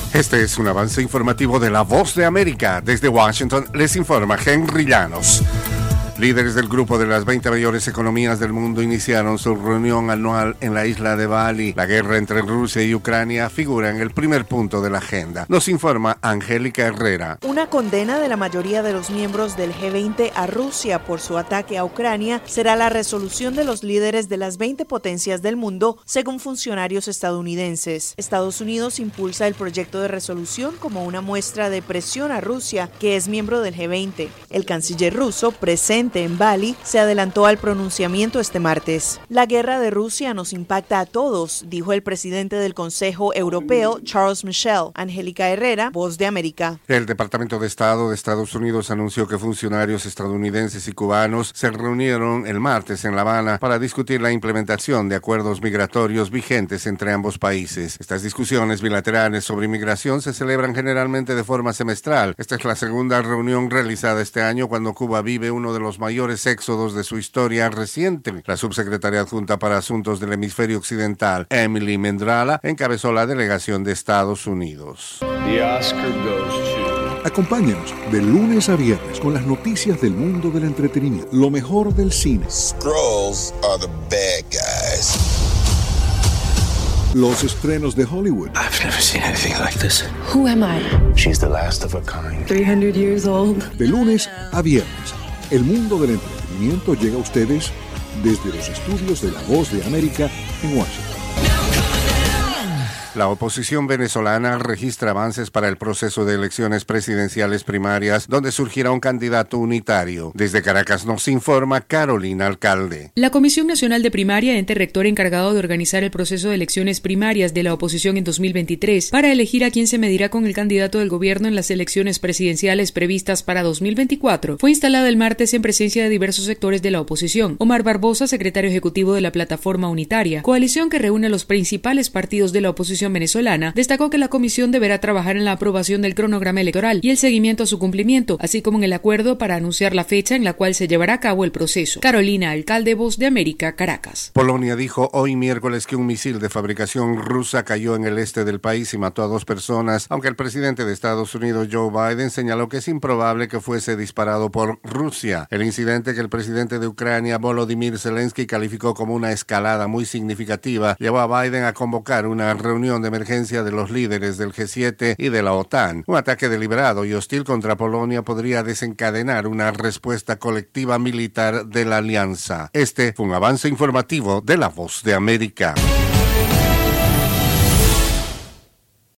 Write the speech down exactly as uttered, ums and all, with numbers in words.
Este es un avance informativo de La Voz de América. Desde Washington les informa Henry Llanos. Líderes del grupo de las veinte mayores economías del mundo iniciaron su reunión anual en la isla de Bali. La guerra entre Rusia y Ucrania figura en el primer punto de la agenda. Nos informa Angélica Herrera. Una condena de la mayoría de los miembros del G veinte a Rusia por su ataque a Ucrania será la resolución de los líderes de las veinte potencias del mundo, según funcionarios estadounidenses. Estados Unidos impulsa el proyecto de resolución como una muestra de presión a Rusia, que es miembro del G veinte. El canciller ruso, presente en Bali, se adelantó al pronunciamiento este martes. La guerra de Rusia nos impacta a todos, dijo el presidente del Consejo Europeo, Charles Michel. Angélica Herrera, Voz de América. El Departamento de Estado de Estados Unidos anunció que funcionarios estadounidenses y cubanos se reunieron el martes en La Habana para discutir la implementación de acuerdos migratorios vigentes entre ambos países. Estas discusiones bilaterales sobre inmigración se celebran generalmente de forma semestral. Esta es la segunda reunión realizada este año cuando Cuba vive uno de los mayores éxodos de su historia reciente. La subsecretaria adjunta para Asuntos del Hemisferio Occidental, Emily Mendrala, encabezó la delegación de Estados Unidos. The Oscar goes to... Acompáñanos de lunes a viernes con las noticias del mundo del entretenimiento, lo mejor del cine. Skrulls are the bad guys. Los estrenos de Hollywood. I've never seen anything like this. Who am I? She's the last of a kind. three hundred years old. De lunes a viernes, el mundo del entretenimiento llega a ustedes desde los estudios de La Voz de América en Washington. La oposición venezolana registra avances para el proceso de elecciones presidenciales primarias, donde surgirá un candidato unitario. Desde Caracas nos informa Carolina Alcalde. La Comisión Nacional de Primaria, ente rector encargado de organizar el proceso de elecciones primarias de la oposición en dos mil veintitrés, para elegir a quién se medirá con el candidato del gobierno en las elecciones presidenciales previstas para dos mil veinticuatro, fue instalada el martes en presencia de diversos sectores de la oposición. Omar Barbosa, secretario ejecutivo de la Plataforma Unitaria, coalición que reúne a los principales partidos de la oposición venezolana, destacó que la comisión deberá trabajar en la aprobación del cronograma electoral y el seguimiento a su cumplimiento, así como en el acuerdo para anunciar la fecha en la cual se llevará a cabo el proceso. Carolina Alcalde, Voz de América, Caracas. Polonia dijo hoy miércoles que un misil de fabricación rusa cayó en el este del país y mató a dos personas, aunque el presidente de Estados Unidos, Joe Biden, señaló que es improbable que fuese disparado por Rusia. El incidente, que el presidente de Ucrania, Volodymyr Zelensky, calificó como una escalada muy significativa, llevó a Biden a convocar una reunión de emergencia de los líderes del G siete y de la OTAN. Un ataque deliberado y hostil contra Polonia podría desencadenar una respuesta colectiva militar de la alianza. Este fue un avance informativo de La Voz de América.